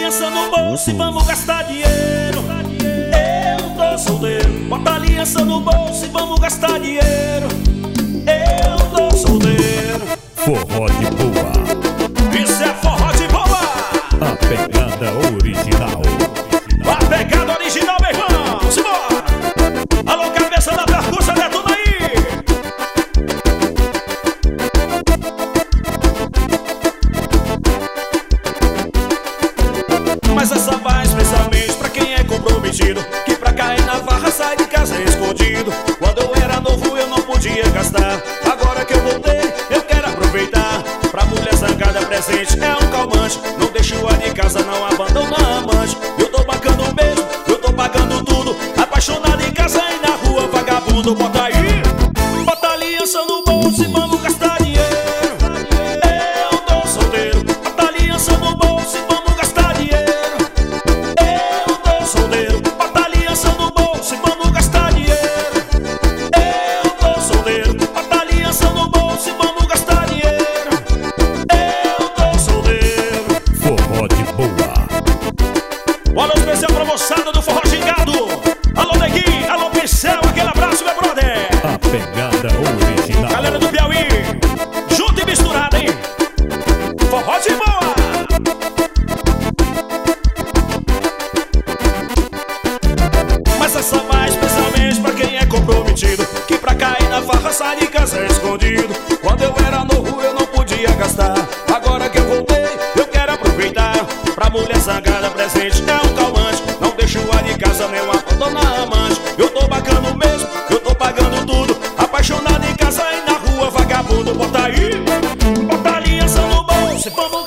aliança no bolso e vamos gastar dinheiro. Eu tô solteiro. Bota a aliança no bolso e vamos gastar dinheiro. Eu tô solteiro. Forró de boa. Isso é forró de boa. A pegada original. A pegada original, meu irmão. Simbora. Alô, cabeça da percussa, detona aí. Mas essa vai especialmente pra quem é comprometido, que pra cair na farra sai de casa escondido. Quando eu era novo eu não podia gastar. Agora que eu voltei eu quero aproveitar. Pra mulher zangada presente é um calmante. Não deixo a de casa, não abandona a amante. Eu tô pagando mesmo, eu tô pagando tudo. Apaixonado em casa e na rua vagabundo. Bota aí, bota a aliança no bolso e vamos gastar dinheiro. Eu tô solteiro. Bota a aliança no bolso e vamos gastar dinheiro. Eu tô solteiro. Bota a aliança no bolso e vamos gastar dinheiro. Eu tô solteiro. Bota a aliança no bolso e vamos gastar dinheiro. Eu tô solteiro. Forró de boa. Olha o especial pra moçada do Forró Gingado. Alô, Neguinho, alô, Pincel, aquele abraço, meu brother. A pegada original. Galera do Piauí, junto e misturado, hein? Forró de boa. Mas essa vai especialmente pra quem é comprometido, que pra cair na farra sai de casa escondido. Quando eu era novo eu não podia gastar. Agora que eu voltei eu quero aproveitar. Pra mulher zangada presente é um calmante. Não deixo a de casa nem uma abandona a amante. Eu tô bacana mesmo, eu tô pagando tudo. Apaixonado em casa e na rua vagabundo. Bota aí, bota a aliança no bolso e vamos